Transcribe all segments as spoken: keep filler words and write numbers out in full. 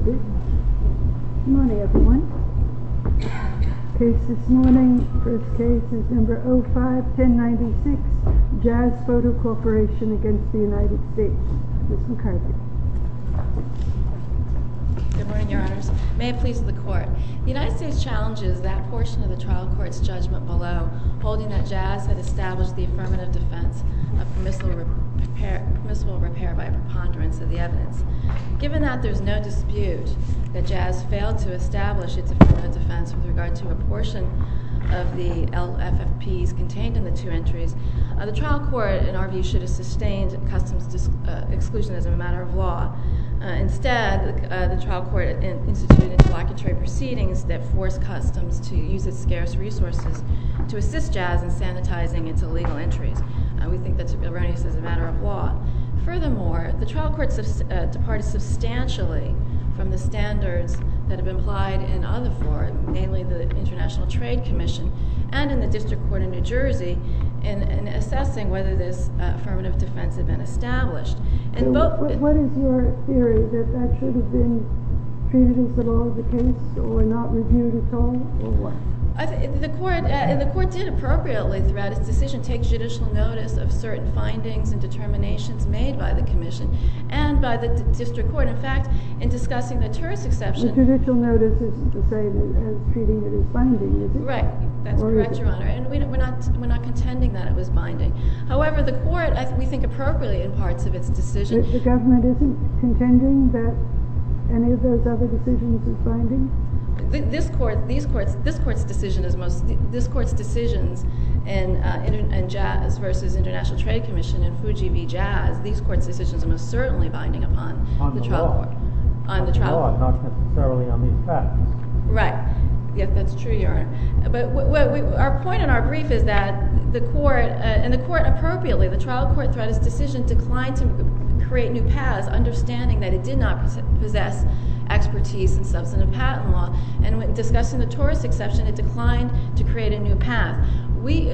Good morning, everyone. Case this morning, first case is number oh five ten ninety-six, Jazz Photo Corporation against the United States. Miz McCarthy. Good morning, Your Honors. May it please the Court. The United States challenges that portion of the trial court's judgment below, holding that Jazz had established the affirmative defense of permissible repair, permissible repair by a preponderance of the evidence. Given that there's no dispute that Jazz failed to establish its affirmative defense with regard to a portion of the L F F Ps contained in the two entries, uh, the trial court, in our view, should have sustained customs dis- uh, exclusion as a matter of law. Uh, instead, uh, the trial court in- instituted interlocutory proceedings that forced customs to use its scarce resources to assist Jazz in sanitizing its illegal entries. Uh, we think that's erroneous as a matter of law. Furthermore, the trial court subs- uh, departed substantially from the standards that have been applied in other fora, namely the International Trade Commission and in the District Court in New Jersey, in, in assessing whether this uh, affirmative defense had been established. And so both, what, what is your theory, that that should have been treated as the law of the case, or not reviewed at all, or what? I th- the court, uh, the court did appropriately throughout its decision take judicial notice of certain findings and determinations made by the Commission and by the d- District Court. In fact, in discussing the tourist exception, the judicial notice isn't the same as treating it as binding, is it? Right, that's or correct, Your Honor. And we, we're not we're not contending that it was binding. However, the court, I th- we think appropriately in parts of its decision. The, the government isn't contending that any of those other decisions is binding? This court, these courts, this court's decision is most. This court's decisions in, uh, in, in Jazz versus International Trade Commission and Fuji v. Jazz. These court's decisions are most certainly binding upon on the, the trial law. court. On, on the trial law, court, not necessarily on these facts. Right. Yes, that's true, Your Honor. But w- w- we, our point in our brief is that the court, uh, and the court appropriately, the trial court throughout its decision declined to create new paths, understanding that it did not possess expertise in substantive patent law. And when discussing the tourist exception, it declined to create a new path. We,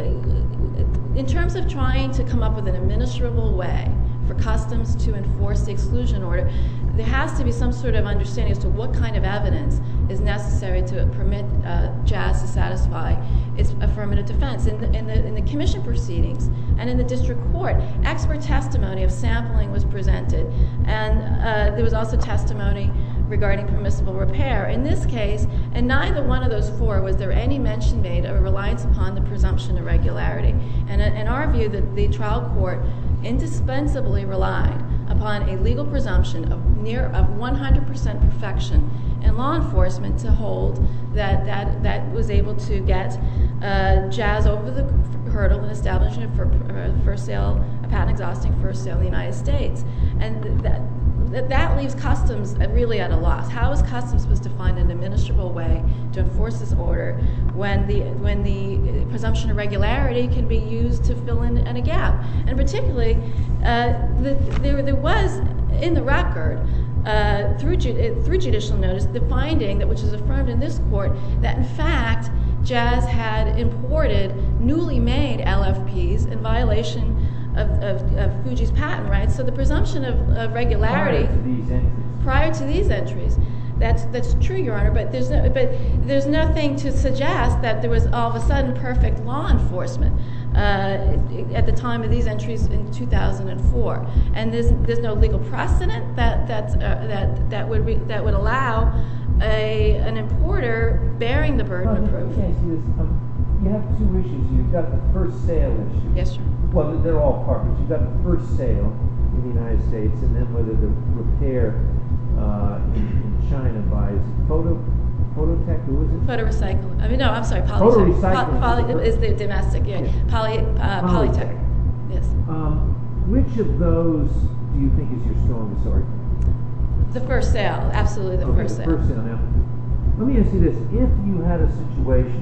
in terms of trying to come up with an administrable way for customs to enforce the exclusion order, there has to be some sort of understanding as to what kind of evidence is necessary to permit uh, Jazz to satisfy its affirmative defense. In the, in, the, in the commission proceedings and in the district court, expert testimony of sampling was presented, and uh, there was also testimony regarding permissible repair. In this case, in neither one of those four was there any mention made of a reliance upon the presumption of regularity. And in our view, the, the trial court indispensably relied upon a legal presumption of near of one hundred percent perfection in law enforcement to hold that that, that was able to get uh, Jazz over the hurdle in establishing a for, uh, first sale, a patent exhausting first sale in the United States. And that That, that leaves customs really at a loss. How is customs supposed to find an administrable way to enforce this order when the when the presumption of regularity can be used to fill in, in a gap? And particularly, uh, the, there, there was in the record uh, through ju- through judicial notice the finding that which is affirmed in this court that in fact Jazz had imported newly made L F Ps in violation Of, of, of Fuji's patent rights. So the presumption of, of regularity prior to these entries. Prior to these entries, that's that's true, Your Honor. But there's no, but there's nothing to suggest that there was all of a sudden perfect law enforcement uh, at the time of these entries in two thousand four. And there's there's no legal precedent that that uh, that that would re, that would allow a an importer bearing the burden well, of proof. Okay, so this, um, you have two issues. You've got the first sale issue. Yes, sir. Well, they're all partners. You've got the first sale in the United States, and then whether the repair uh, in, in China buys photo, Phototech, who is it? Photo recycle. I mean, no, I'm sorry. Polytech. Photo recycling Poly, poly, is the domestic. Yeah. Yeah. Poly, uh, Polytech. Polytech. Yes. Um, which of those do you think is your strongest argument? The first sale, absolutely the okay, first the sale. First sale. Now, let me ask you this: if you had a situation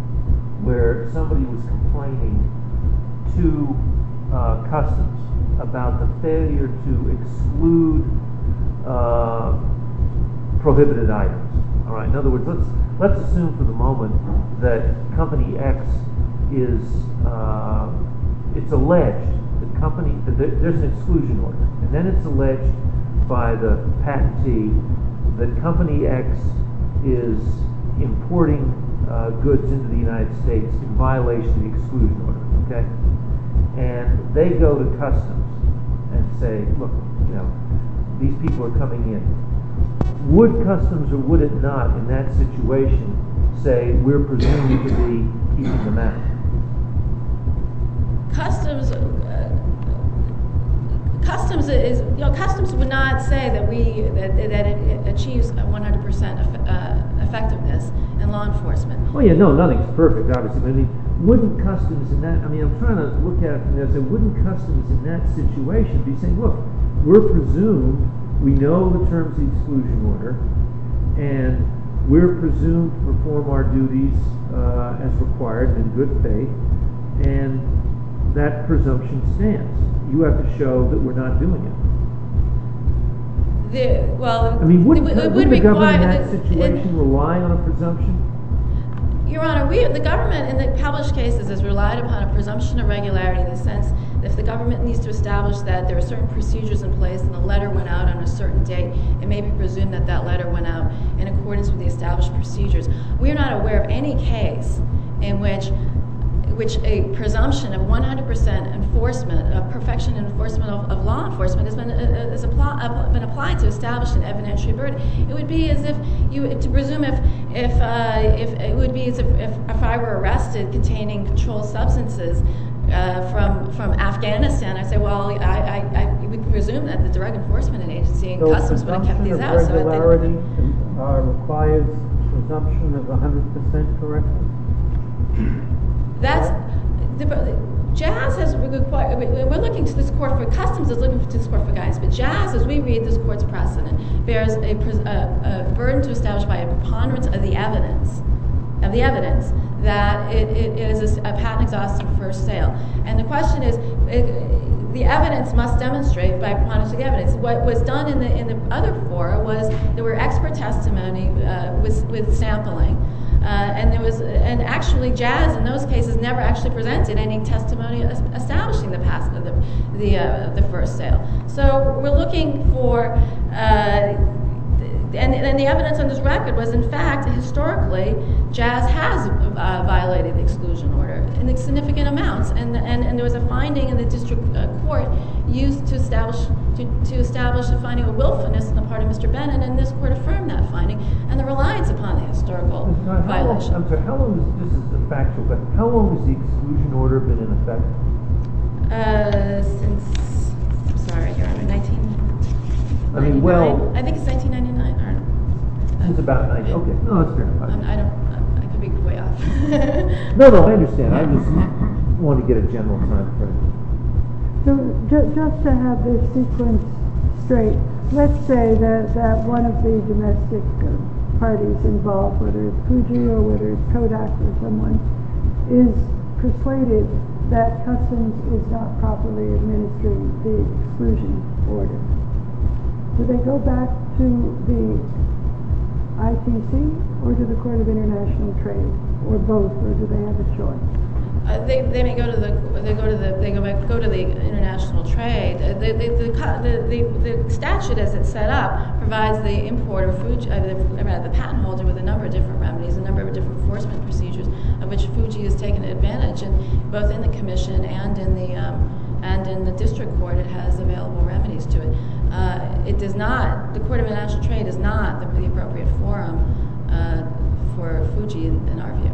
where somebody was complaining to uh, customs about the failure to exclude uh, prohibited items. All right. In other words, let's let's assume for the moment that company X is uh, it's alleged that company that there's an exclusion order, and then it's alleged by the patentee that Company X is importing uh, goods into the United States in violation of the exclusion order, okay? And they go to customs and say, look, you know, these people are coming in. Would customs or would it not in that situation say we're presumed to be keeping them out? Customs, uh, customs is, you know, customs would not say that we that, that it achieves one hundred percent uh, effectiveness in law enforcement. Oh yeah, no, nothing's perfect, obviously. But I mean, wouldn't customs in that? I mean, I'm trying to look at it from there. and Say, wouldn't customs in that situation be saying, look, we're presumed, we know the terms of the exclusion order, and we're presumed to perform our duties uh, as required in good faith, and that presumption stands. You have to show that we're not doing it. The, well, I mean, wouldn't, it, it wouldn't would the government in require that the, situation it, rely on a presumption? Your Honor, we, the government in the published cases has relied upon a presumption of regularity in the sense that if the government needs to establish that there are certain procedures in place and the letter went out on a certain date, it may be presumed that that letter went out in accordance with the established procedures. We are not aware of any case in which which a presumption of one hundred percent enforcement, of perfection and enforcement of, of law enforcement has been, uh, is apply, uh, been applied to establish an evidentiary burden. It would be as if you, to presume if, if, uh, if it would be as if, if, if I were arrested containing controlled substances uh, from, from Afghanistan, I'd say, well, I, I, I would presume that the Drug Enforcement Agency and so Customs would have kept these out. So regularity so uh, requires presumption of one hundred percent correctness? That's the, Jazz has required. We're looking to this court for Customs is looking to this court for guidance, but Jazz, as we read this court's precedent, bears a, a, a burden to establish by a preponderance of the evidence, of the evidence that it, it is a, a patent exhaustive first sale. And the question is, it, the evidence must demonstrate by preponderance of the evidence. What was done in the in the other four was there were expert testimony uh, with with sampling. Uh, and there was, and actually, Jazz in those cases never actually presented any testimony establishing the past of the the, uh, the first sale. So we're looking for, uh, and, and the evidence on this record was, in fact, historically, Jazz has uh, violated the exclusion order in significant amounts, and and, and there was a finding in the district uh, court used to establish to, to establish a finding of willfulness on the part of Mister Bennett, and this court affirmed that finding and the reliance upon the historical How violation. Long, I'm sorry, how long has, this is a factual question, how long has the exclusion order been in effect? Uh, since, I'm sorry, Your Honor, nineteen ninety-nine? I mean, well... I think it's nineteen ninety-nine, or... Since about ninety, okay, no, that's fair enough. I don't, I could be way off. No, no, I understand, I just want to get a general time frame. So ju- just to have this sequence straight, let's say that, that one of the domestic uh, parties involved, whether it's Fuji or whether it's Kodak or someone, is persuaded that Customs is not properly administering the exclusion order. Do they go back to the I T C or to the Court of International Trade, or both, or do they have a choice? Uh, they, they may go to the they go to the they go back go to the international trade. Uh, the, the, the, the, the statute as it's set up provides the importer, Fuji, uh, the, uh, the patent holder, with a number of different remedies, a number of different enforcement procedures, of which Fuji has taken advantage, and both in the commission and in the um, and in the district court, it has available remedies to it. Uh, it does not. The Court of International Trade is not the, the appropriate forum uh, for Fuji, in, in our view.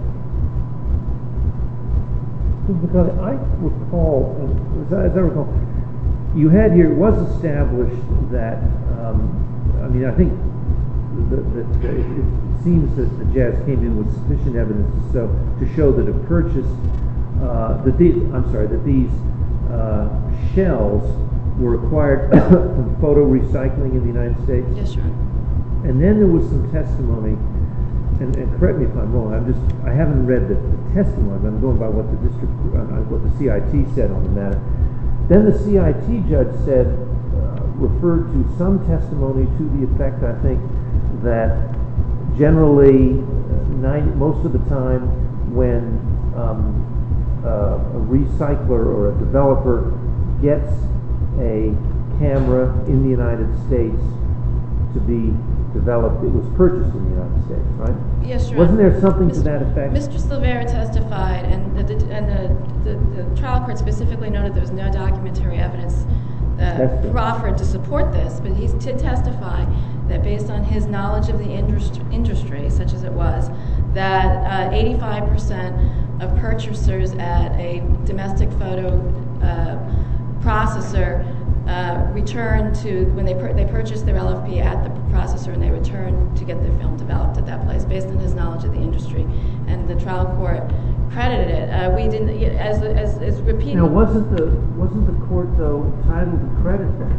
Because I recall, as I, as I recall, you had here, it was established that, um, I mean, I think that, that, that it, it seems that the Jazz came in with sufficient evidence so to show that a purchase, uh, that these, I'm sorry, that these uh, shells were acquired from photo recycling in the United States. Yes, Your Honor. And then there was some testimony. And, and correct me if I'm wrong. I'm just I haven't read the, the testimony. I'm going by what the district, uh, what the C I T said on the matter. Then the C I T judge said, uh, referred to some testimony to the effect, I think, that generally, uh, nine, most of the time, when um, uh, a recycler or a developer gets a camera in the United States to be developed, it was purchased in the United States, right? Yes, Your Wasn't Honor. there something to Mister that effect? Mister Silvera testified, and the, the, and the, the, the trial court specifically noted there was no documentary evidence uh, proffered to support this, but he did testify that based on his knowledge of the industry, industry such as it was, that uh, eighty-five percent of purchasers at a domestic photo uh, processor uh, return to, when they, pur they purchase their L F P at the processor, and they return to get their film developed at that place based on his knowledge of the industry. And the trial court credited it. Uh, we didn't, as, as, as repeated. Now, wasn't the, wasn't the court, though, entitled to credit that?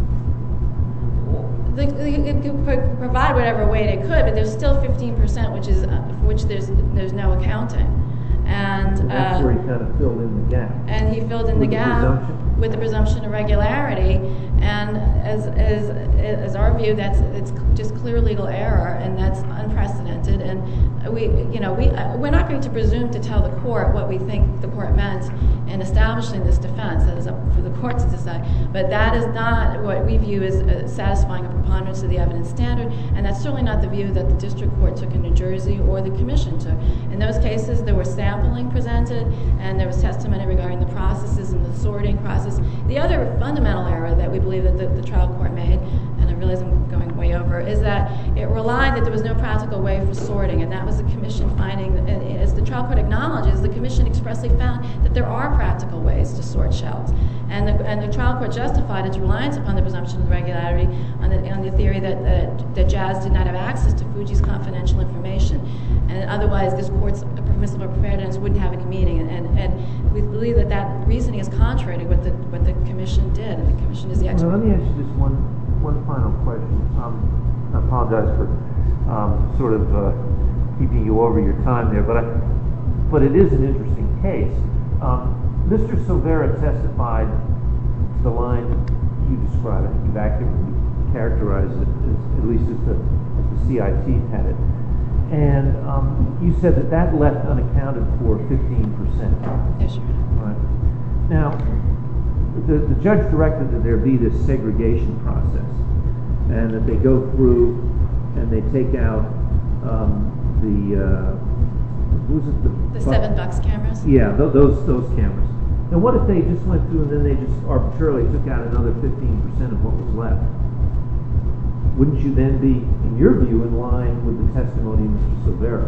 The, the, it could provide whatever weight it could, but there's still fifteen percent, which is uh, for which there's there's no accounting, and, and that's uh, where he kind of filled in the gap. And he filled in with the gap presumption? with the presumption of regularity. And as as as our view, that's it's just clear legal error, and that's unprecedented. And we, you know, we uh, we're not going to presume to tell the court what we think the court meant in establishing this defense. That is up for the court to decide. But that is not what we view as uh, satisfying a preponderance of the evidence standard, and that's certainly not the view that the district court took in New Jersey or the commission took. In those cases, there was sampling presented, and there was testimony regarding the processes and the sorting process. The other fundamental error that we believe that the, the trial court made, and I realize I'm going way over, is that it relied that there was no practical way for sorting, and that was the commission finding. And as the trial court acknowledges, the commission expressly found that there are practical ways to sort shells, and the, and the trial court justified its reliance upon the presumption of regularity on the, on the theory that, uh, that Jazz did not have access to Fuji's confidential information, and otherwise this court's permissible preparedness wouldn't have any meaning. And, and, and we believe that that reasoning is contrary to what the what the commission did, and the commission is the expert. Well, let me ask you just one one final question. Um, I apologize for um, sort of uh, keeping you over your time there, but I, but it is an interesting case. Um, Mister Silvera testified to the line you described. I think you've accurately characterized it, as, at least as the, as the C I T had it. And um, you said that that left unaccounted for fifteen percent. Yes, sure. Right. Now, the, the judge directed that there be this segregation process, and that they go through and they take out um, the uh, who's it the, the seven bucks cameras. Yeah, th those those cameras. Now, what if they just went through and then they just arbitrarily took out another fifteen percent of what was left? Wouldn't you then be, in your view, in line with the testimony of Mister Silvera?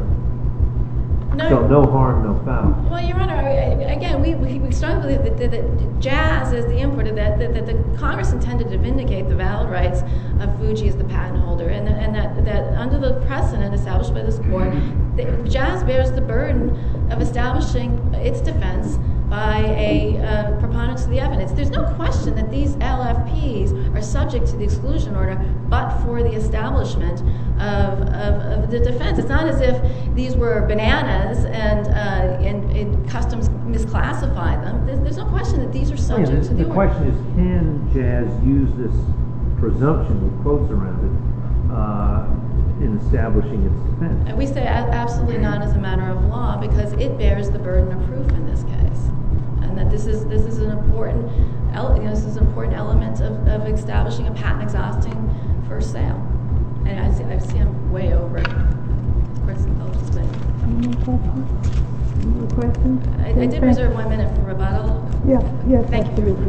No. So no harm, no foul. Well, Your Honor, again, we, we, we strongly believe that, that, that Jazz is the importer, that, that, that the Congress intended to vindicate the valid rights of Fuji as the patent holder, and, and that, that under the precedent established by this court, that Jazz bears the burden of establishing its defense by a uh, preponderance of the evidence. There's no question that these L F Ps are subject to the exclusion order, but for the establishment of, of, of the defense. It's not as if these were bananas and, uh, and, and customs misclassified them. There's, there's no question that these are subject yeah, the, to the, the order. question is, can Jazz use this presumption with quotes around it uh, in establishing its defense? And we say absolutely not as a matter of law, because it bears the burden of proof in this case, and that this is this is an important, you know, this is an important element of, of establishing a patent exhausting first sale. And I see, I see I'm way over. Of course, I'll just wait. Any more questions? Any more questions? I, I did reserve one minute for rebuttal. Yeah, yes, Thank you. absolutely.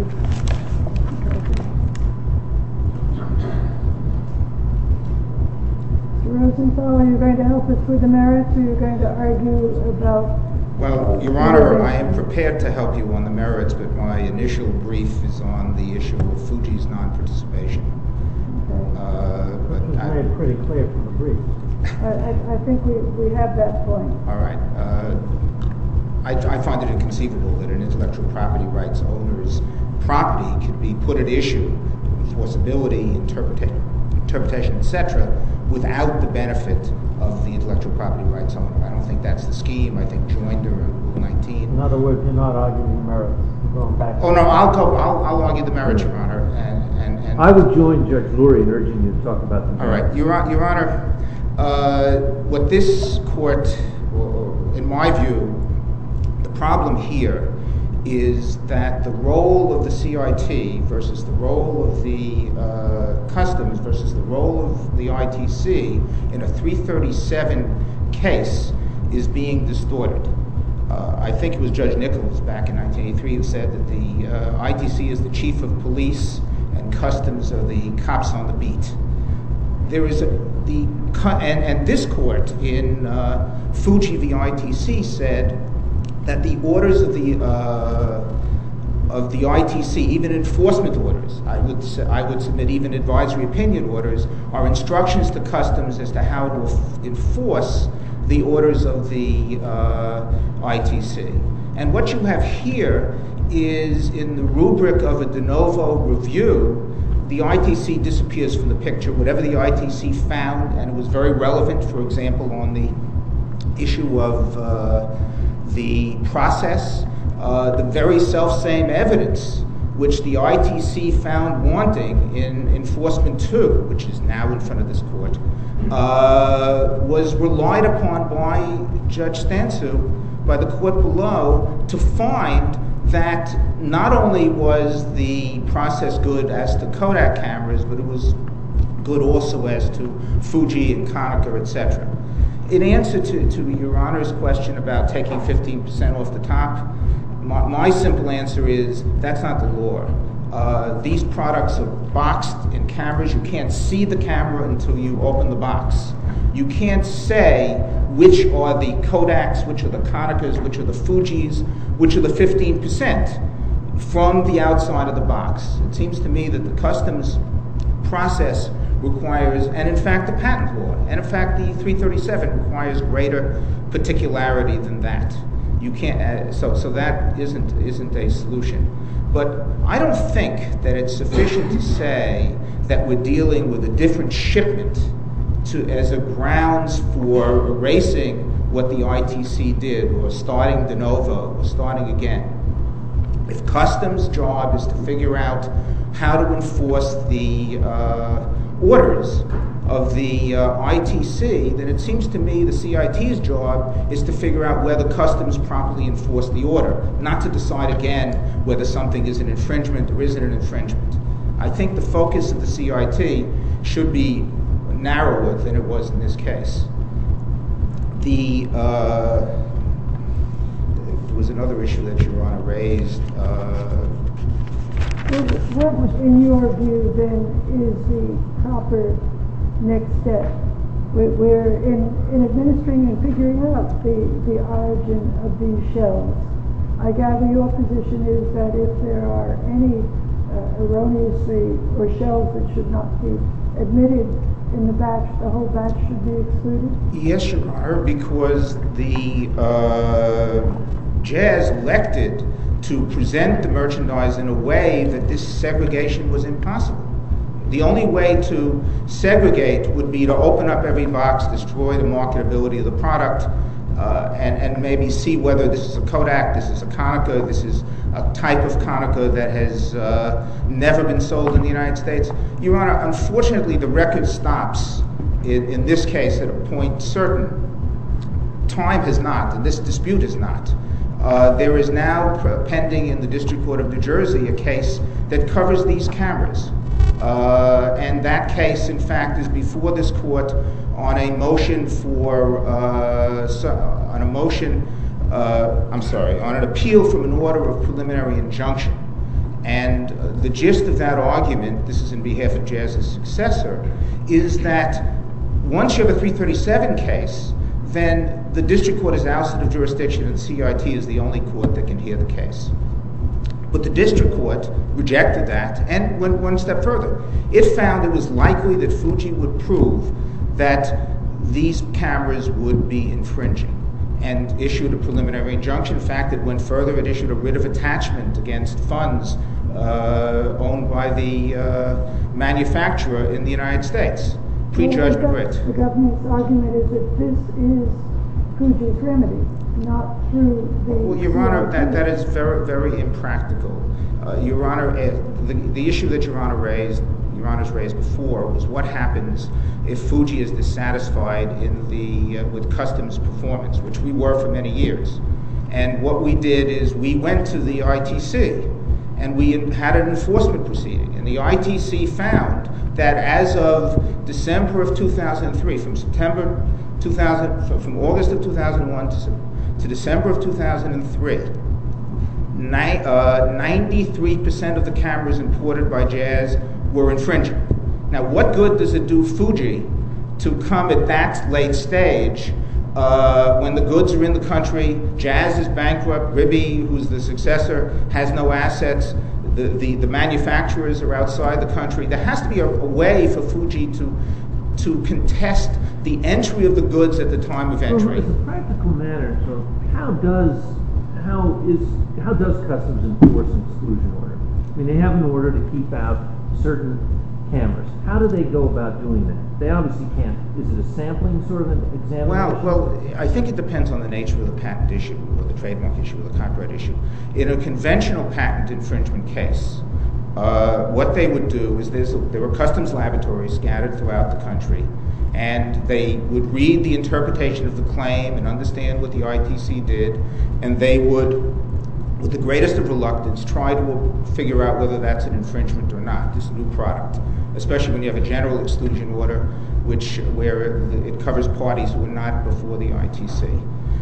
Mister Rosenthal, are you going to help us with the merits, or are you going to argue about? Well, Your Honor, I am prepared to help you on the merits, but my initial brief is on the issue of Fuji's non-participation. Okay. Uh, but It was I, made pretty clear from the brief. I, I, I think we, we have that point. all right. Uh, I, I find it inconceivable that an intellectual property rights owner's property could be put at issue, enforceability, interpreta interpretation, et cetera, without the benefit of the intellectual property rights owner. I don't think that's the scheme. I think joinder and Rule nineteen. In other words, you're not arguing the merits. You're going back. Oh no, I'll go. I'll, I'll argue the merits, Your Honor, and and, and I would join Judge Lurie in urging you to talk about the all right, Your, Your Honor. Uh, what this court, or, or in my view, the problem here is that the role of the C I T versus the role of the uh, customs versus the role of the I T C in a three thirty-seven case is being distorted. Uh, I think it was Judge Nichols back in nineteen eighty-three who said that the uh, I T C is the chief of police and customs are the cops on the beat. There is a, the and, and this court in uh, Fuji v. I T C said that the orders of the uh, of the I T C, even enforcement orders, I would I would submit even advisory opinion orders, are instructions to customs as to how to f- enforce the orders of the uh, I T C. And what you have here is, in the rubric of a de novo review, the I T C disappears from the picture. Whatever the I T C found, and it was very relevant, for example, on the issue of uh, the process, uh, the very self-same evidence which the I T C found wanting in enforcement two, which is now in front of this court, uh, was relied upon by Judge Stansu, by the court below, to find that not only was the process good as to Kodak cameras, but it was good also as to Fuji and Konica, et cetera. In answer to, to Your Honor's question about taking fifteen percent off the top, my, my simple answer is that's not the law. Uh, these products are boxed in cameras. You can't see the camera until you open the box. You can't say which are the Kodaks, which are the Konicas, which are the Fujis, which are the fifteen percent from the outside of the box. It seems to me that the customs process requires, and in fact the patent law, and in fact the three thirty-seven requires greater particularity than that. You can't, uh, so so that isn't isn't a solution. But I don't think that it's sufficient to say that we're dealing with a different shipment to as a grounds for erasing what the I T C did, or starting de novo, or starting again. If customs' job is to figure out how to enforce the uh, orders of the uh, I T C, then it seems to me the C I T's job is to figure out whether customs properly enforce the order, not to decide again whether something is an infringement or isn't an infringement. I think the focus of the C I T should be narrower than it was in this case. The uh, there was another issue that Your Honor raised. Uh, What, in your view, then, is the proper next step? We're in, in administering and figuring out the, the origin of these shells. I gather your position is that if there are any uh, erroneously or shells that should not be admitted in the batch, the whole batch should be excluded? Yes, Your Honor, because the uh, Jazz elected to present the merchandise in a way that this segregation was impossible. The only way to segregate would be to open up every box, destroy the marketability of the product, uh, and, and maybe see whether this is a Kodak, this is a Konica, this is a type of Konica that has uh, never been sold in the United States. Your Honor, unfortunately, the record stops in, in this case at a point certain. Time has not, and this dispute has not. Uh, there is now pending in the District Court of New Jersey a case that covers these cameras. Uh, and that case, in fact, is before this court on a motion for, uh, so, on a motion, uh, I'm sorry, on an appeal from an order of preliminary injunction. And uh, the gist of that argument, this is in behalf of Jazz's successor, is that once you have a three thirty-seven case, then the district court is ousted of jurisdiction and the C I T is the only court that can hear the case. But the district court rejected that and went one step further. It found it was likely that Fuji would prove that these cameras would be infringing and issued a preliminary injunction. In fact, it went further. It issued a writ of attachment against funds uh, owned by the uh, manufacturer in the United States. Prejudgment writ. The government's argument is that this is Fuji's remedy, not through the... Well, Your Honor, that, that is very, very impractical. Uh, Your Honor, uh, the, the issue that Your Honor raised, Your Honor's raised before, was what happens if Fuji is dissatisfied in the uh, with customs performance, which we were for many years. And what we did is we went to the I T C and we had an enforcement proceeding. And the I T C found that as of December of two thousand three, from September two thousand, from August of two thousand one to, to December of two thousand three, ni- uh, ninety-three percent of the cameras imported by Jazz were infringing. Now, what good does it do Fuji to come at that late stage uh, when the goods are in the country, Jazz is bankrupt, Ribby, who's the successor, has no assets, the, the, the manufacturers are outside the country. There has to be a, a way for Fuji to to contest the entry of the goods at the time of entry. Well, as a practical matter, so how does how is how does Customs enforce an exclusion order? I mean, they have an order to keep out certain cameras. How do they go about doing that? They obviously can't. Is it a sampling sort of an examination? Well, well, I think it depends on the nature of the patent issue, or the trademark issue, or the copyright issue. In a conventional patent infringement case, uh, what they would do is there's a, there were customs laboratories scattered throughout the country, and they would read the interpretation of the claim and understand what the I T C did, and they would, with the greatest of reluctance, try to figure out whether that's an infringement or not, this new product, especially when you have a general exclusion order, which where it, it covers parties who were not before the I T C.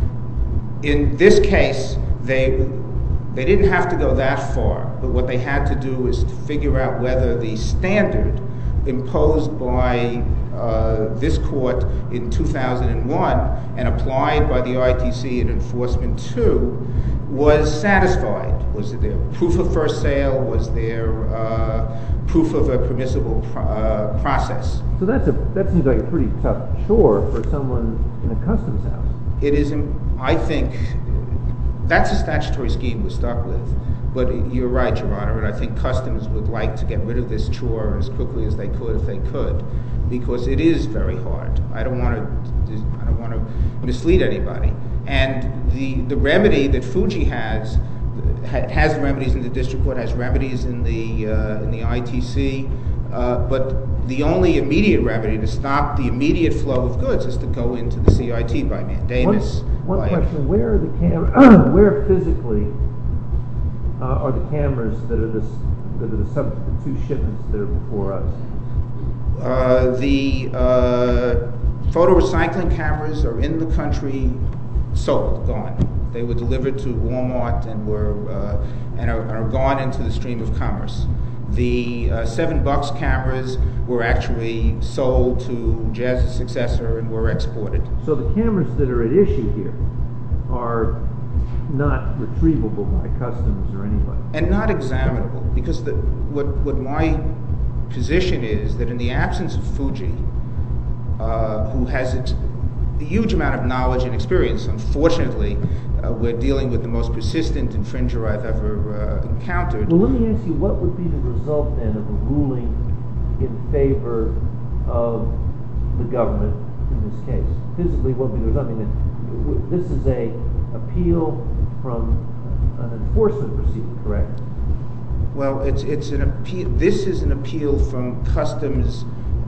In this case, they they didn't have to go that far, but what they had to do is to figure out whether the standard imposed by uh, this court in two thousand one and applied by the I T C in Enforcement two was satisfied. Was there proof of first sale? Was there uh, proof of a permissible pro- uh, process? So that's a that seems like a pretty tough chore for someone in a customs house. It is, I think, that's a statutory scheme we're stuck with. But you're right, Your Honor, and I think customs would like to get rid of this chore as quickly as they could, if they could, because it is very hard. I don't want to, I don't want to mislead anybody. And the the remedy that Fuji has has remedies in the district court, has remedies in the uh, in the I T C, uh, but the only immediate remedy to stop the immediate flow of goods is to go into the C I T by mandamus. One, one by question: Where are the cam? Where physically uh, are the cameras that are the that are the sub the two shipments that are before us? Uh, the uh, photo recycling cameras are in the country, sold, gone. They were delivered to Walmart and were uh, and are, are gone into the stream of commerce. The uh, seven bucks cameras were actually sold to Jazz's successor and were exported. So the cameras that are at issue here are not retrievable by customs or anybody, and not examinable, because the, what what my position is that in the absence of Fuji, uh, who has ex- a huge amount of knowledge and experience, unfortunately, uh, we're dealing with the most persistent infringer I've ever uh, encountered. Well, let me ask you, what would be the result then of a ruling in favor of the government in this case? Physically, what would be the result? I mean, this is a appeal from an enforcement proceeding, correct? Well, it's it's an appeal. This is an appeal from customs,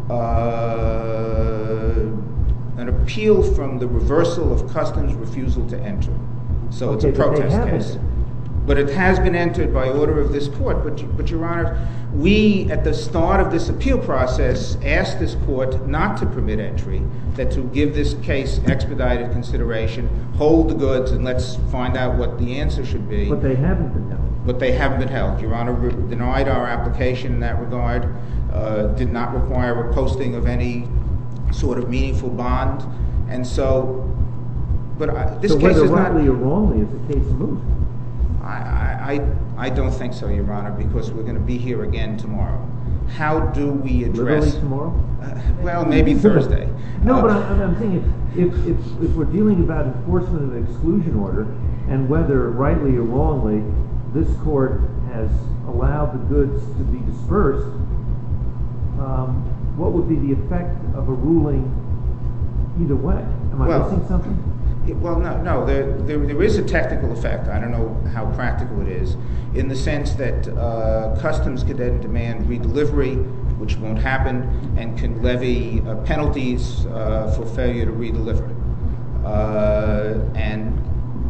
uh, an appeal from the reversal of customs' refusal to enter. So Okay, it's a but they protest haven't. case. But it has been entered by order of this court. But, but Your Honor, we at the start of this appeal process asked this court not to permit entry, that to give this case expedited consideration, hold the goods, and let's find out what the answer should be. But they haven't been held. But they haven't been held. Your Honor re- denied our application in that regard, uh, did not require a posting of any sort of meaningful bond, and so, but I, this so case whether is not... rightly or wrongly, is the case moot? I, I, I don't think so, Your Honor, because we're going to be here again tomorrow. How do we address... Literally tomorrow? Uh, well, maybe Thursday. No, Uh, but I, I'm saying if, if, if, if we're dealing about enforcement of an exclusion order, and whether rightly or wrongly this court has allowed the goods to be dispersed, um, what would be the effect of a ruling either way? Am I Well, missing something? It- Well, no, no. There, there, there is a technical effect. I don't know how practical it is, in the sense that uh, customs could then demand redelivery, which won't happen, and can levy uh, penalties uh, for failure to redeliver. Uh, and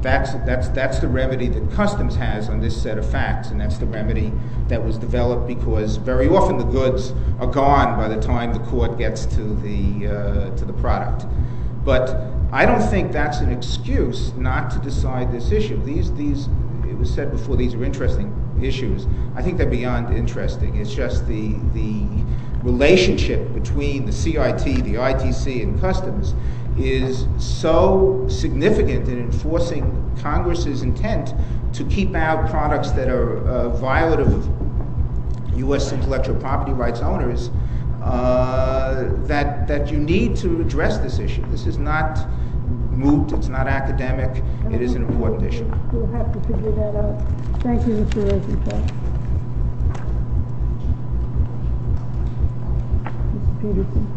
That's, that's, that's the remedy that Customs has on this set of facts, and that's the remedy that was developed because very often the goods are gone by the time the court gets to the, uh, to the product. But I don't think that's an excuse not to decide this issue. These, these, it was said before, these are interesting issues. I think they're beyond interesting. It's just the, the relationship between the C I T, the I T C, and Customs is so significant in enforcing Congress's intent to keep out products that are uh, violative of U S intellectual property rights owners uh, that that you need to address this issue. This is not moot. It's not academic. It is an important issue. We'll have to figure that out. Thank you, Mister Rosenfeld. Mister Peterson.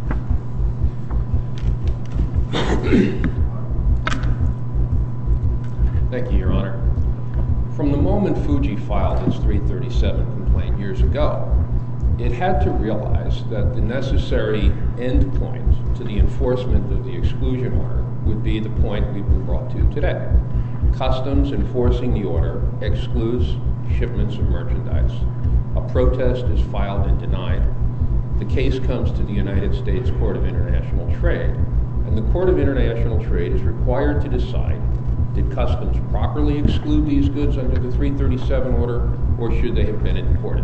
Thank you, Your Honor. From the moment Fuji filed its three thirty-seven complaint years ago, it had to realize that the necessary end point to the enforcement of the exclusion order would be the point we've been brought to today. Customs enforcing the order excludes shipments of merchandise. A protest is filed and denied. The case comes to the United States Court of International Trade, and the Court of International Trade is required to decide, did Customs properly exclude these goods under the three thirty-seven order, or should they have been imported?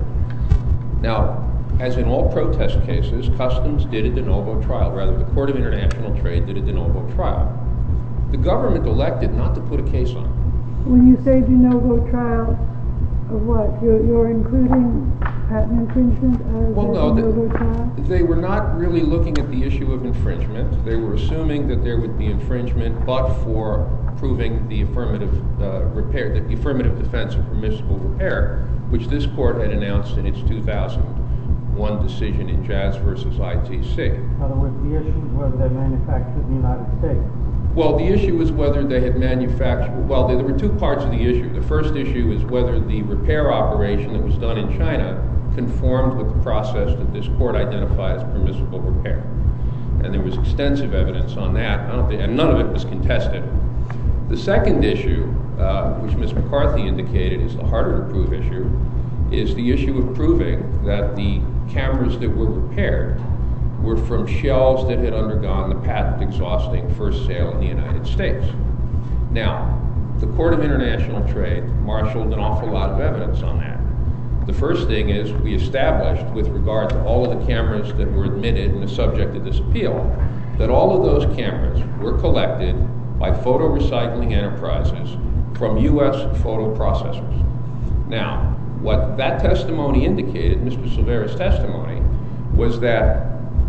Now, as in all protest cases, Customs did a de novo trial. Rather, the Court of International Trade did a de novo trial. The government elected not to put a case on. When you say de novo trial, of what? You're, you're including patent infringement as Well, a no, de novo the, trial? they were not really looking at the issue of infringement. They were assuming that there would be infringement, but for proving the affirmative uh, repair, the affirmative defense of permissible repair, which this court had announced in its two thousand one decision in Jazz versus I T C. In other words, the issue is whether they're manufactured in the United States. Well, the issue is whether they had manufactured, well, there were two parts of the issue. The first issue is whether the repair operation that was done in China conformed with the process that this court identified as permissible repair. And there was extensive evidence on that, I don't think, and none of it was contested. The second issue, uh, which Miz McCarthy indicated is the harder to prove issue, is the issue of proving that the cameras that were repaired were from shells that had undergone the patent exhausting first sale in the United States. Now, the Court of International Trade marshaled an awful lot of evidence on that. The first thing is we established, with regard to all of the cameras that were admitted and the subject of this appeal, that all of those cameras were collected by photo recycling enterprises from U S photo processors. Now, what that testimony indicated, Mister Silvera's testimony, was that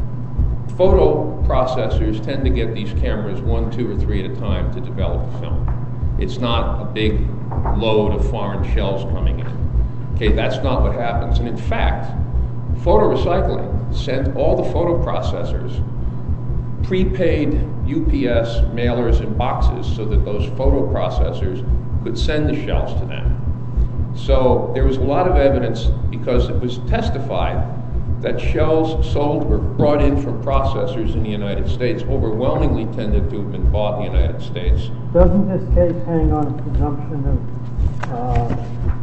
photo processors tend to get these cameras one, two, or three at a time to develop a film. It's not a big load of foreign shells coming in. Okay, that's not what happens. And in fact, photo recycling sent all the photo processors prepaid U P S mailers and boxes so that those photo processors could send the shells to them. So there was a lot of evidence, because it was testified that shells sold or brought in from processors in the United States overwhelmingly tended to have been bought in the United States. Doesn't this case hang on a presumption of, uh,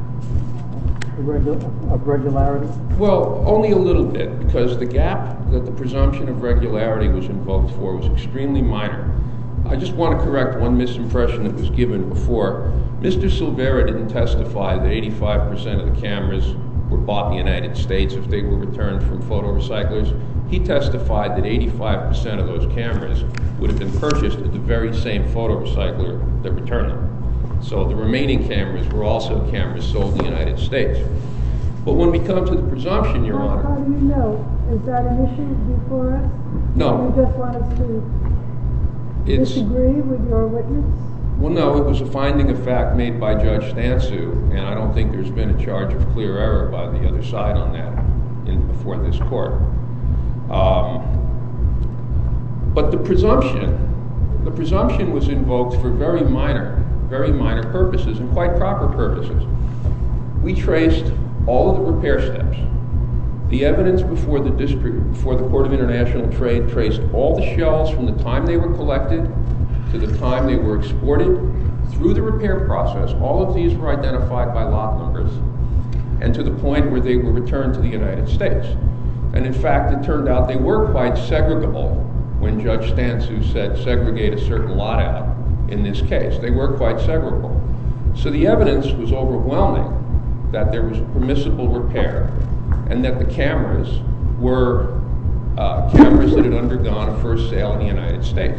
irregu- of regularity? Well, only a little bit, because the gap that the presumption of regularity was invoked for was extremely minor. I just want to correct one misimpression that was given before. Mister Silvera didn't testify that eighty-five percent of the cameras were bought in the United States if they were returned from photo recyclers. He testified that eighty-five percent of those cameras would have been purchased at the very same photo recycler that returned them. So the remaining cameras were also cameras sold in the United States. But when we come to the presumption, Your How, Honor... how do you know? Is that an issue before us? No. You just want us to It's, disagree with your witness? well, no, it was a finding of fact made by Judge Stansu, and I don't think there's been a charge of clear error by the other side on that in, before this court. Um, but the presumption, the presumption was invoked for very minor, very minor purposes and quite proper purposes. We traced all of the repair steps. The evidence before the district, before the Court of International Trade traced all the shells from the time they were collected to the time they were exported, through the repair process, all of these were identified by lot numbers, and to the point where they were returned to the United States. And in fact, it turned out they were quite segregable when Judge Stansu said segregate a certain lot out in this case. They were quite segregable. So the evidence was overwhelming that there was permissible repair and that the cameras were uh, cameras that had undergone a first sale in the United States.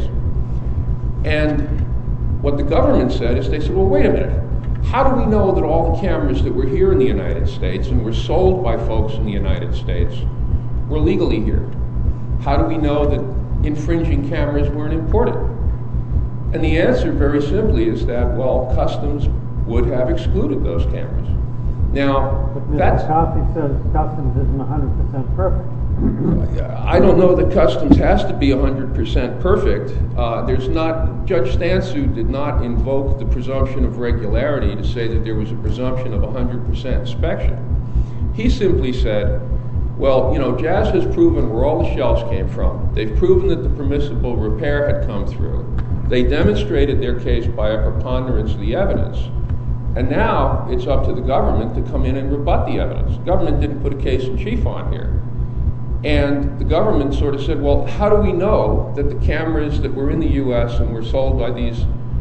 And what the government said is they said, well, wait a minute. How do we know that all the cameras that were here in the United States and were sold by folks in the United States were legally here? How do we know that infringing cameras weren't imported? And the answer very simply is that, well, Customs would have excluded those cameras. Now, But that's... Mister McCarthy says Customs isn't one hundred percent perfect. I don't know that Customs has to be one hundred percent perfect. Uh, there's not, Judge Stansu did not invoke the presumption of regularity to say that there was a presumption of one hundred percent inspection. He simply said, well, you know, Jazz has proven where all the shells came from. They've proven that the permissible repair had come through. They demonstrated their case by a preponderance of the evidence. And now it's up to the government to come in and rebut the evidence. The government didn't put a case in chief on here. And the government sort of said, well, how do we know that the cameras that were in the U S and were sold by these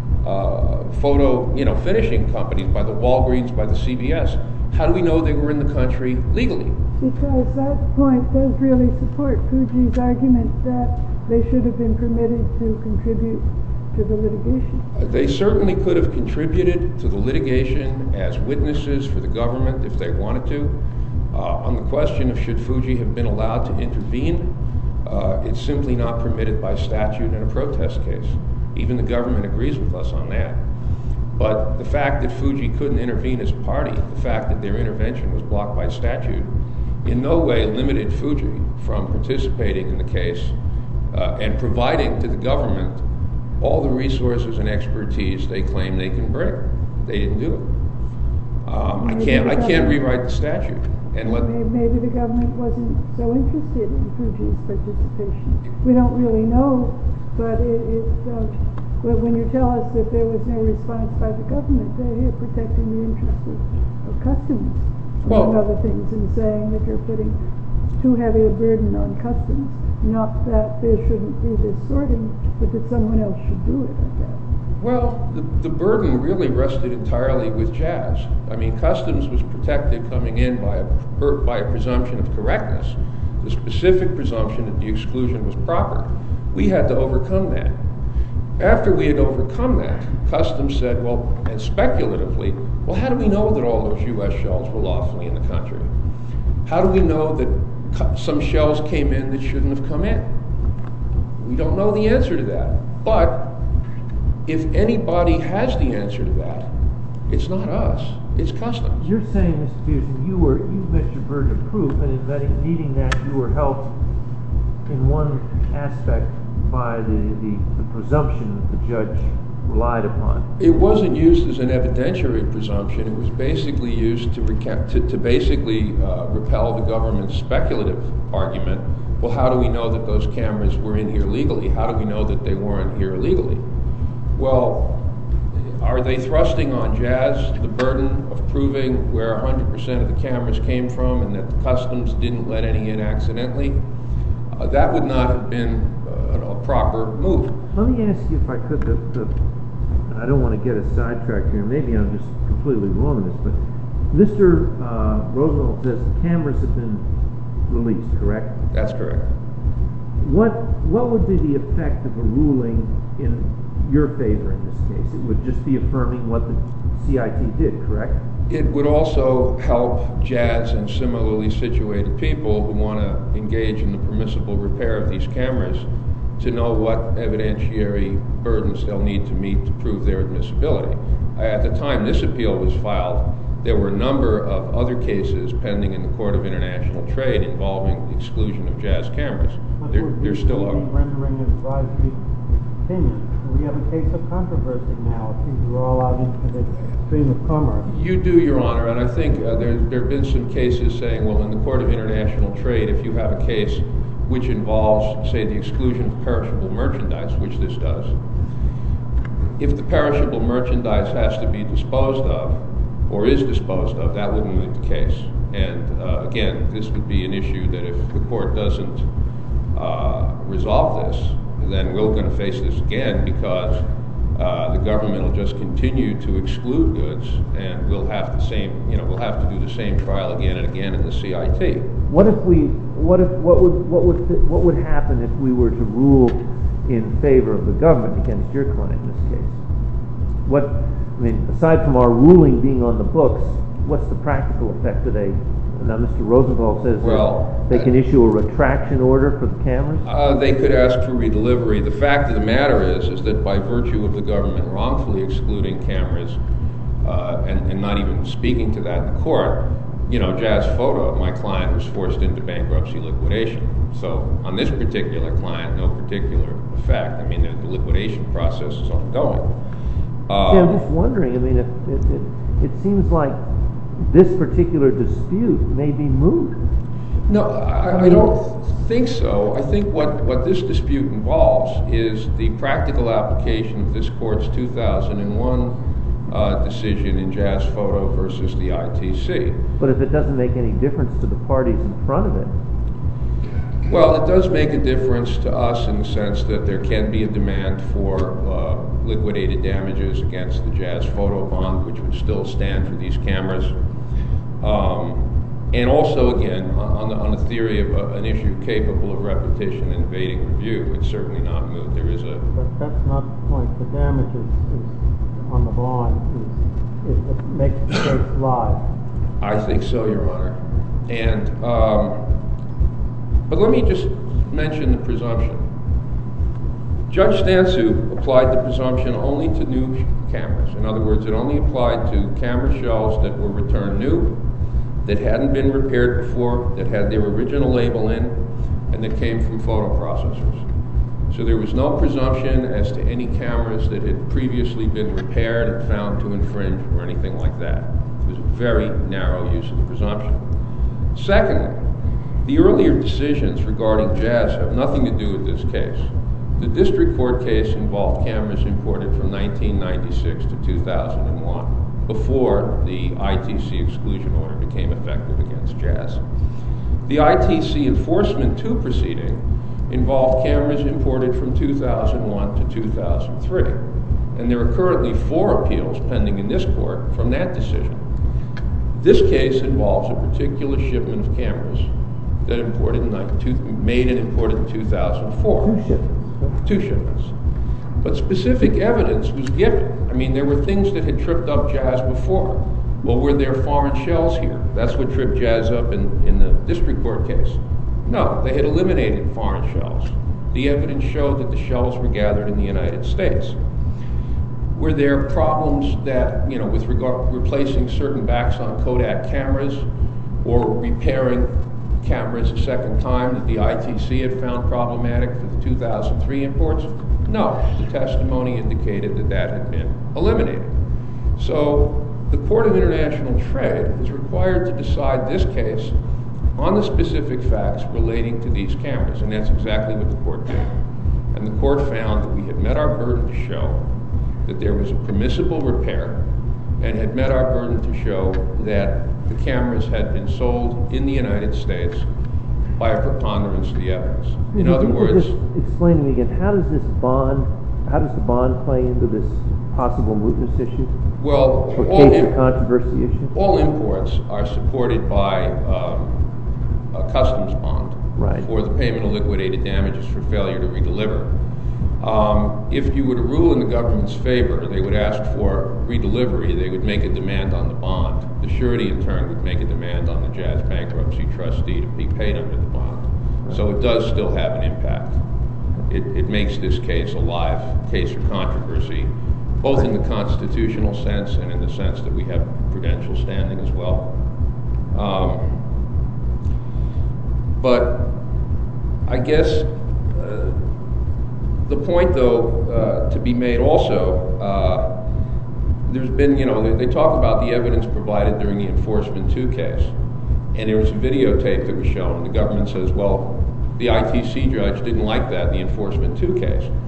uh, photo, you know, finishing companies, by the Walgreens, by the C V S, how do we know they were in the country legally? Because that point does really support Fuji's argument that they should have been permitted to contribute to the litigation. Uh, they certainly could have contributed to the litigation as witnesses for the government if they wanted to. Uh, on the question of should Fuji have been allowed to intervene, uh, it's simply not permitted by statute in a protest case. Even the government agrees with us on that. But the fact that Fuji couldn't intervene as a party, the fact that their intervention was blocked by statute, in no way limited Fuji from participating in the case uh, and providing to the government all the resources and expertise they claim they can bring. They didn't do it. Um, I can't. I can't rewrite the statute. And let maybe the government wasn't so interested in Fuji's participation. We don't really know, but it. it uh, when you tell us that there was no response by the government, they're here protecting the interests of, of Customs, well, among other things, and saying that you're putting too heavy a burden on Customs. Not that there shouldn't be this sorting, but that someone else should do it, I guess. Well, the, the burden really rested entirely with Jazz. I mean, Customs was protected coming in by a, by a presumption of correctness, the specific presumption that the exclusion was proper. We had to overcome that. After we had overcome that, Customs said, well, and speculatively, well, how do we know that all those U S shells were lawfully in the country? How do we know that some shells came in that shouldn't have come in? We don't know the answer to that. But if anybody has the answer to that, it's not us, it's Customs. You're saying, Mister Peterson, you were you met your burden of proof, and in that, needing that, you were helped in one aspect by the, the, the presumption that the judge relied upon. It wasn't used as an evidentiary presumption. It was basically used to, reca- to, to basically uh, repel the government's speculative argument. Well, how do we know that those cameras were in here legally? How do we know that they weren't here illegally? Well, are they thrusting on Jazz the burden of proving where one hundred percent of the cameras came from and that the Customs didn't let any in accidentally? Uh, that would not have been uh, a proper move. Let me ask you, if I could, the, the, and I don't want to get us sidetracked here, maybe I'm just completely wrong in this, but Mister Uh, Rosenwald says the cameras have been released, correct? That's correct. What, what would be the effect of a ruling in your favor in this case? It would just be affirming what the C I T did, correct? It would also help Jazz and similarly situated people who want to engage in the permissible repair of these cameras to know what evidentiary burdens they'll need to meet to prove their admissibility. At the time this appeal was filed, there were a number of other cases pending in the Court of International Trade involving the exclusion of Jazz cameras. They're, they're still out. Rendering advisory opinion. We have a case of controversy now. It seems we're all out into the stream of commerce. You do, Your Honor, and I think uh, there there have been some cases saying, well, in the Court of International Trade, if you have a case which involves, say, the exclusion of perishable merchandise, which this does, if the perishable merchandise has to be disposed of, or is disposed of, that wouldn't be the case. And uh, again, this would be an issue that if the court doesn't uh, resolve this, then we're going to face this again, because uh, the government will just continue to exclude goods, and we'll have the same, you know, we'll have to do the same trial again and again in the C I T. What if we? What if? What would? What would? What would happen if we were to rule in favor of the government against your client in this case? What? I mean, aside from our ruling being on the books, what's the practical effect today? Now, Mister Rosenthal says well, that they can issue a retraction order for the cameras. Uh, they could ask for redelivery. The fact of the matter is, is that by virtue of the government wrongfully excluding cameras uh, and, and not even speaking to that in court, you know, Jazz Photo, my client, was forced into bankruptcy liquidation. So on this particular client, no particular effect. I mean, the, the liquidation process is ongoing. Uh, yeah, I'm just wondering. I mean, if, it, it, it seems like this particular dispute may be moot. No, I, I don't think so. I think what, what this dispute involves is the practical application of this court's two thousand one uh, decision in Jazz Photo versus the I T C. But if it doesn't make any difference to the parties in front of it? Well, it does make a difference to us in the sense that there can be a demand for uh, liquidated damages against the Jazz Photo bond, which would still stand for these cameras. Um, and also, again, on the, on the theory of uh, an issue capable of repetition and evading review, it's certainly not moot. There is a... But that's not the point. The damages is on the bond is if it makes the case live. I think so, Your Honor. And, um, but let me just mention the presumption. Judge Stansu applied the presumption only to new cameras. In other words, it only applied to camera shells that were returned new, that hadn't been repaired before, that had their original label in, and that came from photo processors. So there was no presumption as to any cameras that had previously been repaired and found to infringe or anything like that. It was a very narrow use of the presumption. Secondly, the earlier decisions regarding Jazz have nothing to do with this case. The district court case involved cameras imported from nineteen ninety-six to two thousand one, before the I T C exclusion order became effective against Jazz. The I T C Enforcement two proceeding involved cameras imported from two thousand one to two thousand three, and there are currently four appeals pending in this court from that decision. This case involves a particular shipment of cameras that imported in, made and imported in two thousand four. Two shipments. Two shipments. But specific evidence was given. I mean, there were things that had tripped up Jazz before. Well, were there foreign shells here? That's what tripped Jazz up in, in the district court case. No, they had eliminated foreign shells. The evidence showed that the shells were gathered in the United States. Were there problems that, you know, with regard replacing certain backs on Kodak cameras or repairing cameras a second time that the I T C had found problematic for the two thousand three imports? No, the testimony indicated that that had been eliminated. So the Court of International Trade is required to decide this case on the specific facts relating to these cameras, and that's exactly what the court did. And the court found that we had met our burden to show that there was a permissible repair and had met our burden to show that the cameras had been sold in the United States by a preponderance of the evidence. In other words... Just explain to me again, how does this bond, how does the bond play into this possible mootness issue? Well, or all, case of controversy issue? All imports are supported by um, a customs bond right. for the payment of liquidated damages for failure to redeliver. Um, if you were to rule in the government's favor, they would ask for redelivery. They would make a demand on the bond. The surety, in turn, would make a demand on the Jazz bankruptcy trustee to be paid under the bond. So it does still have an impact. It, it makes this case a live case for controversy, both in the constitutional sense and in the sense that we have prudential standing as well. Um, but I guess uh, the point, though, uh, to be made also, uh, there's been, you know, they, they talk about the evidence provided during the Enforcement two case. And there was a videotape that was shown. The government says, well, the I T C judge didn't like that in the Enforcement two case.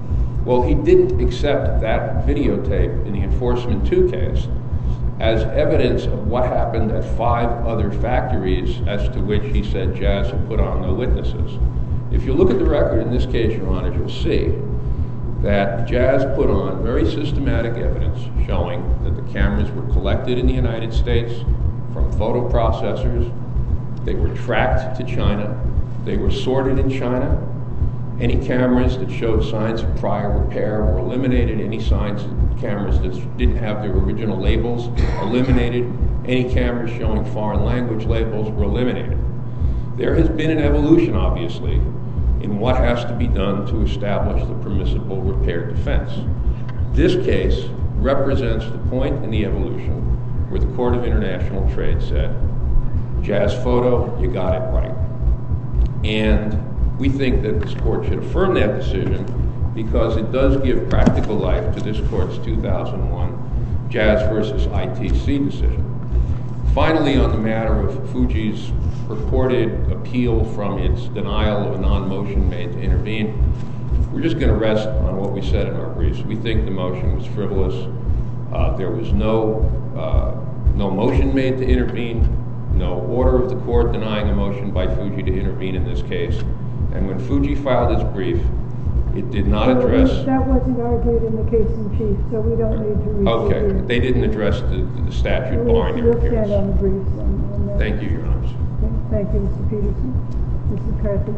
Well, he didn't accept that videotape in the Enforcement two case as evidence of what happened at five other factories as to which he said Jazz had put on no witnesses. If you look at the record in this case, Your Honor, you'll see that Jazz put on very systematic evidence showing that the cameras were collected in the United States from photo processors, they were tracked to China, they were sorted in China. Any cameras that showed signs of prior repair were eliminated. Any signs of cameras that didn't have their original labels eliminated. Any cameras showing foreign language labels were eliminated. There has been an evolution, obviously, in what has to be done to establish the permissible repair defense. This case represents the point in the evolution where the Court of International Trade said, Jazz Photo, you got it right. And we think that this court should affirm that decision because it does give practical life to this court's two thousand one Jazz versus I T C decision. Finally, on the matter of Fuji's purported appeal from its denial of a non-motion made to intervene, we're just going to rest on what we said in our briefs. We think the motion was frivolous. Uh, there was no, uh, no motion made to intervene, no order of the court denying a motion by Fuji to intervene in this case. And when Fuji filed its brief, it did not address... That wasn't argued in the case in chief, so we don't need to read Okay, it. they didn't address the, the statute We'll, barring their we'll stand on appearance. the briefs. On, on that. Thank you, Your Honors. Okay, thank you, Mister Peterson. Mister McCarthy.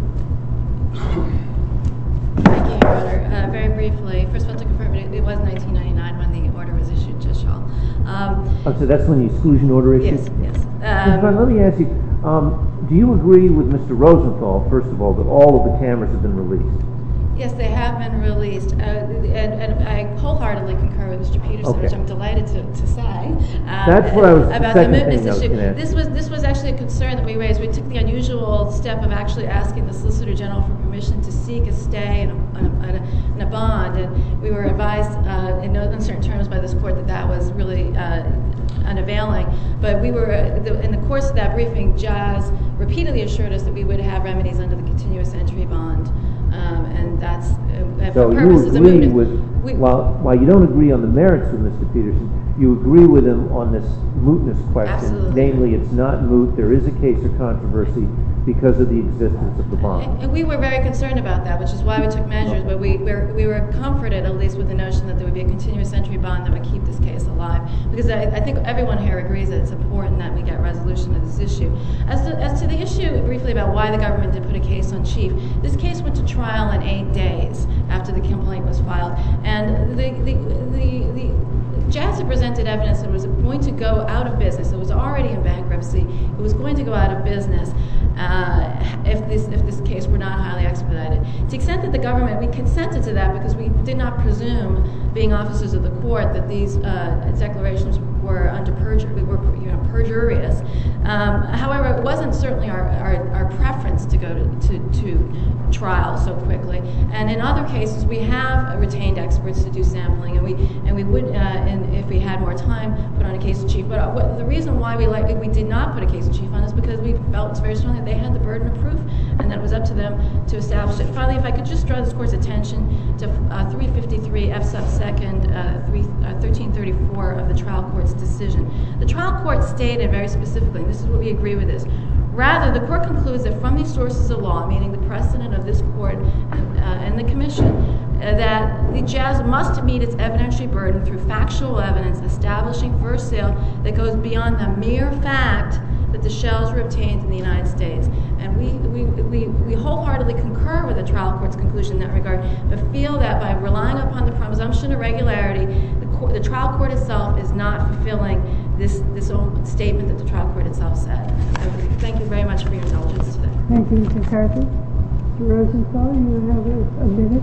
Thank you, Your Honor. Uh, very briefly, first of all, to confirm, it, it was nineteen ninety-nine when the order was issued, Judge Schall. Um, Oh, so that's when the exclusion order issued? yes, yes. Mister Brown, Um, let me ask you, um, do you agree with Mister Rosenthal, first of all, that all of the cameras have been released? Yes, they have been released, uh, and, and I wholeheartedly concur with Mister Peterson, Okay. which I'm delighted to, to say. Um, That's what I was- the about second the thing mootness I was issue. gonna ask This you. was this was actually a concern that we raised. We took the unusual step of actually asking the Solicitor General for permission to seek a stay and a, and a, and a bond, and we were advised uh, in no uncertain terms by this court that that was really uh, unavailing. But we were, uh, the, in the course of that briefing, Jazz repeatedly assured us that we would have remedies under the continuous entry bond, um, and that's uh, So for you purposes of agree mootness. with, we, while, while you don't agree on the merits with Mister Peterson, you agree with him on this mootness question. Absolutely. Namely, it's not moot, there is a case of controversy because of the existence of the bond. And, and we were very concerned about that, which is why we took measures, but we, we, were, we were comforted at least with the notion that there would be a continuous entry bond that would keep this case alive. Because I, I think everyone here agrees that it's important that we get resolution of this issue. As to, as to the issue briefly about why the government did put a case on Chief, this case went to trial in eight days after the complaint was filed. And the, the, the, the Jazz had presented evidence that it was going to go out of business. It was already in bankruptcy. It was going to go out of business uh, if this if this case were not highly expedited. To the extent that the government, we consented to that because we did not presume, being officers of the court, that these uh, declarations were under perjury, were you know perjurious. Um, however, it wasn't certainly our, our, our preference to go to, to, to trial so quickly. And in other cases, we have retained experts to do sampling, and we and we would, uh, and if we had more time, put on a case in chief. But uh, what, the reason why we like we did not put a case in chief on is because we felt very strongly that they had the burden of proof, and that it was up to them to establish it. Finally, if I could just draw this court's attention to uh, three fifty-three F sub second uh, three, uh, thirteen thirty-four of the trial court's decision. The trial court stated very specifically, and this is what we agree with this. Rather, the court concludes that from these sources of law, meaning the precedent of this court and, uh, and the commission, uh, that the Jazz must meet its evidentiary burden through factual evidence establishing first sale that goes beyond the mere fact that the shells were obtained in the United States. And we, we, we, we wholeheartedly concur with the trial court's conclusion in that regard, but feel that by relying upon the presumption of regularity, the, court, the trial court itself is not fulfilling this, this own statement that the trial court itself said. Thank you very much for your indulgence today. Thank you, Mister McCarthy. Mister Rosenthal, you have a, a minute.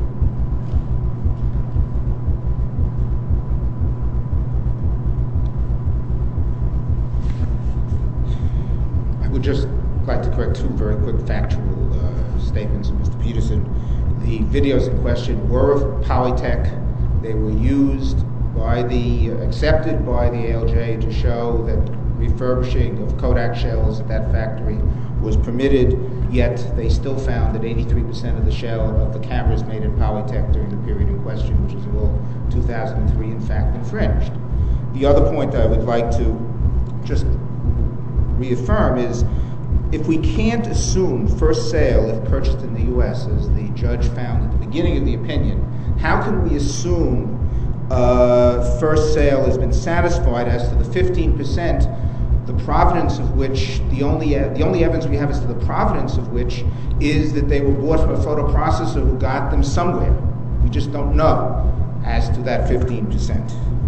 I would just like to correct two very quick factual uh, statements of Mister Peterson. The videos in question were of Polytech. They were used by the, uh, accepted by the A L J to show that refurbishing of Kodak shells at that factory was permitted, yet they still found that eighty-three percent of the shell of the cameras made in Polytech during the period in question, which was all two thousand three, in fact infringed. The other point I would like to just reaffirm is, if we can't assume first sale if purchased in the U S, as the judge found at the beginning of the opinion, how can we assume uh, first sale has been satisfied as to the fifteen percent, the provenance of which, the only, the only evidence we have as to the provenance of which is that they were bought from a photo processor who got them somewhere. We just don't know as to that fifteen percent.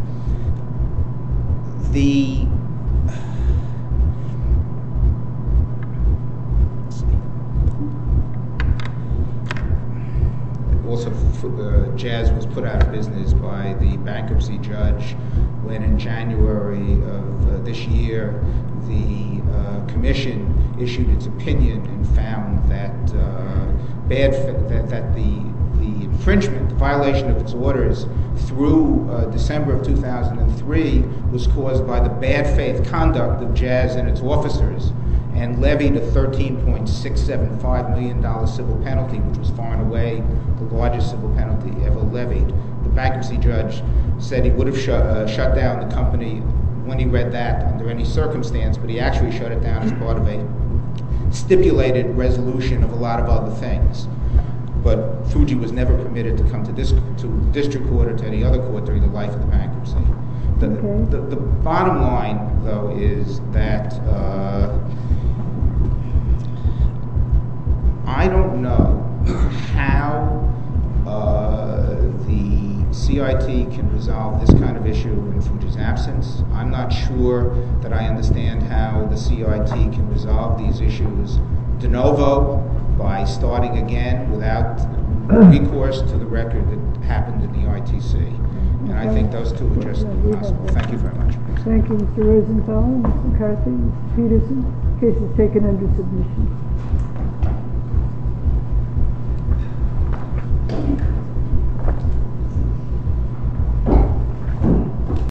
The also, uh, Jazz was put out of business by the bankruptcy judge when in January of uh, this year the uh, commission issued its opinion and found that uh, bad that, that the the infringement, the violation of its orders through uh, December of two thousand three was caused by the bad faith conduct of Jazz and its officers, and levied a thirteen point six seven five million dollars civil penalty, which was far and away the largest civil penalty ever levied. The bankruptcy judge said he would have shut, uh, shut down the company when he read that under any circumstance, but he actually shut it down as part of a stipulated resolution of a lot of other things. But Fuji was never permitted to come to this to district court or to any other court during the life of the bankruptcy. The, Okay. the, the bottom line, though, is that uh, I don't know how uh, the C I T can resolve this kind of issue in Fuji's absence. I'm not sure that I understand how the C I T can resolve these issues de novo by starting again without recourse to the record that happened in the I T C. And I think those two are just impossible. Thank you very much. Thank you, Mister Rosenthal, Mister McCarthy, Mister Peterson. Case is taken under submission.